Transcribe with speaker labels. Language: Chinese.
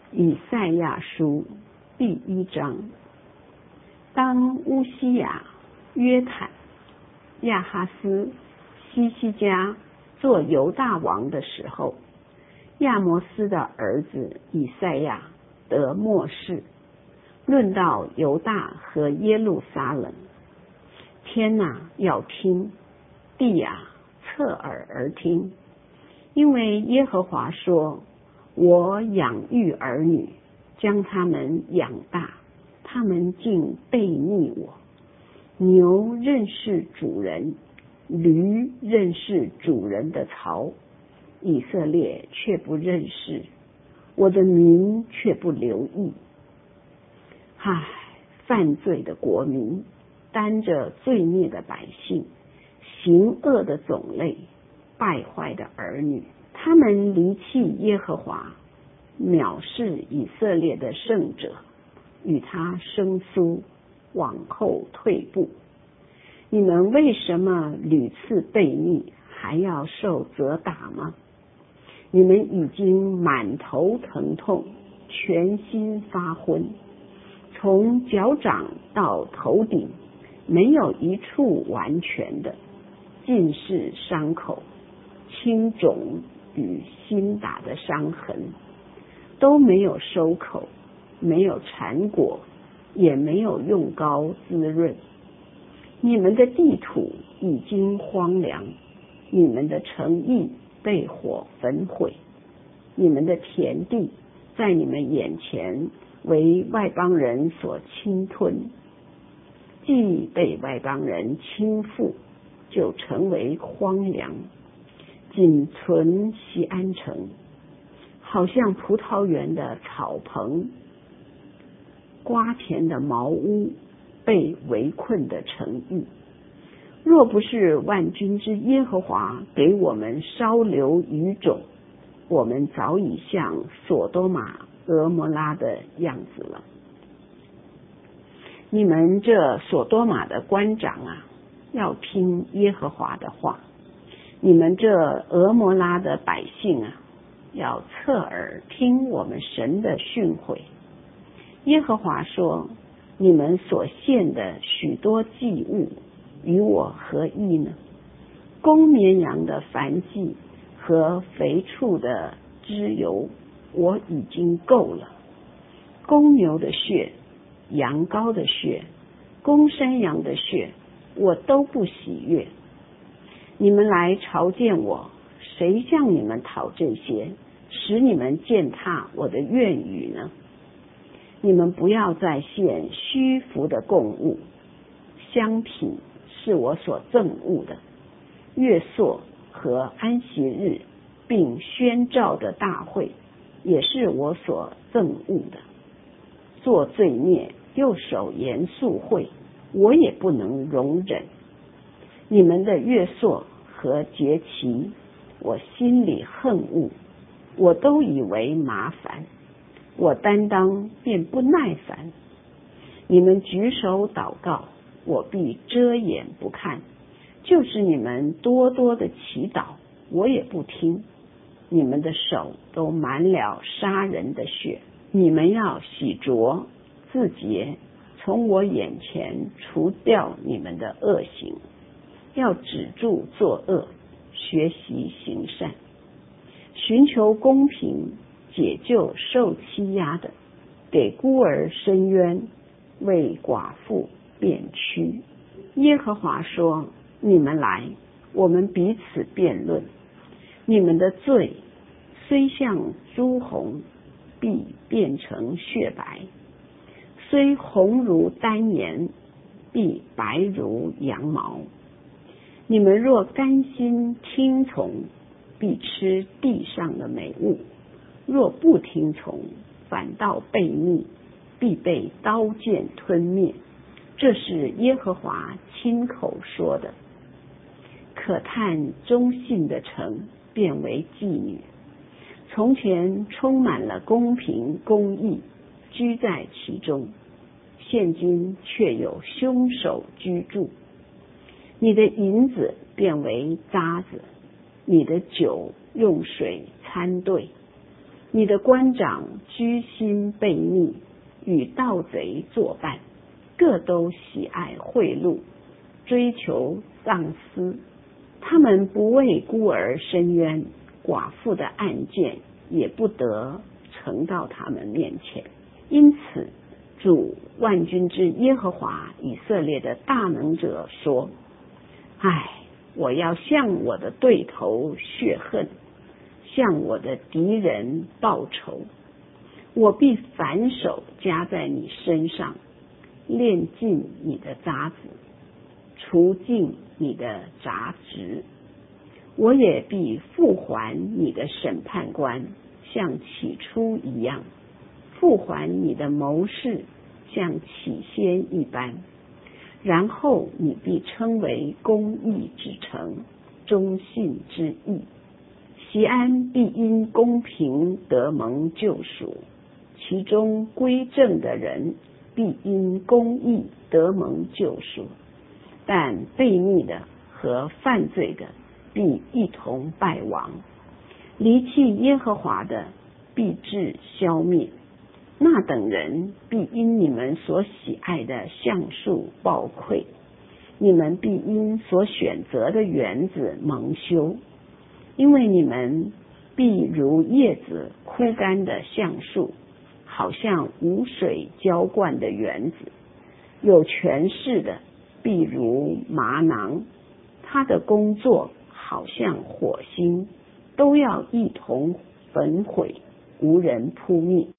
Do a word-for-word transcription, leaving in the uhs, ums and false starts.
Speaker 1: 以赛亚书第一章。当乌西雅、约坦、亚哈斯、希西家做犹大王的时候，亚摩斯的儿子以赛亚得末世，论到犹大和耶路撒冷。天哪，要听；地啊，侧耳而听。因为耶和华说，我养育儿女，将他们养大，他们竟背逆我。牛认识主人，驴认识主人的槽，以色列却不认识，我的民却不留意。唉，犯罪的国民，担着罪孽的百姓，行恶的种类，败坏的儿女，他们离弃耶和华，藐视以色列的圣者，与他生疏，往后退步。你们为什么屡次悖逆，还要受责打吗？你们已经满头疼痛，全心发昏，从脚掌到头顶没有一处完全的，尽是伤口、青肿与新打的伤痕，都没有收口，没有缠裹，也没有用膏滋润。你们的地土已经荒凉，你们的城邑被火焚毁，你们的田地在你们眼前为外邦人所侵吞，既被外邦人倾覆，就成为荒凉，仅存锡安城，好像葡萄园的草棚，瓜田的茅屋，被围困的城邑。若不是万军之耶和华给我们稍留余种，我们早已像索多玛、俄摩拉的样子了。你们这索多玛的官长啊，要听耶和华的话；你们这俄摩拉的百姓啊，要侧耳听我们神的训诲。耶和华说，你们所献的许多祭物与我何异呢？公绵羊的燔祭和肥畜的脂油我已经够了，公牛的血、羊羔的血、公山羊的血我都不喜悦。你们来朝见我，谁向你们讨这些，使你们践踏我的院宇呢？你们不要再献虚浮的供物，香品是我所憎恶的，月朔和安息日并宣召的大会也是我所憎恶的。做罪孽又守严肃会，我也不能容忍。你们的月朔和节期，我心里恨恶，我都以为麻烦，我担当便不耐烦。你们举手祷告，我必遮掩不看；就是你们多多的祈祷，我也不听。你们的手都满了杀人的血，你们要洗濯自洁，从我眼前除掉你们的恶行，要止住作恶，学习行善，寻求公平，解救受欺压的，给孤儿伸冤，为寡妇辩屈。耶和华说，你们来，我们彼此辩论。你们的罪虽像朱红，必变成雪白；虽红如丹颜，必白如羊毛。你们若甘心听从，必吃地上的美物；若不听从，反倒悖逆，必被刀剑吞灭。这是耶和华亲口说的。可叹忠信的城变为妓女，从前充满了公平公义，居在其中，现今却有凶手居住。你的银子变为渣子，你的酒用水掺兑， 你的官长居心悖逆，与盗贼作伴，各都喜爱贿赂，追求丧私。他们不为孤儿伸冤，寡妇的案件也不得呈到他们面前。因此主万军之耶和华以色列的大能者说，唉，我要向我的对头血恨，向我的敌人报仇。我必反手加在你身上，炼尽你的渣子，除尽你的杂质。我也必复还你的审判官，像起初一样，复还你的谋士，像起先一般。然后你必称为公义之城，忠信之义。锡安必因公平得蒙救赎，其中归正的人必因公义得蒙救赎，但悖逆的和犯罪的必一同败亡。离弃耶和华的必致消灭，那等人必因你们所喜爱的橡树暴溃，你们必因所选择的园子蒙羞，因为你们必如叶子枯干的橡树，好像无水浇灌的园子。有权势的必如麻囊，他的工作好像火星，都要一同焚毁，无人扑灭。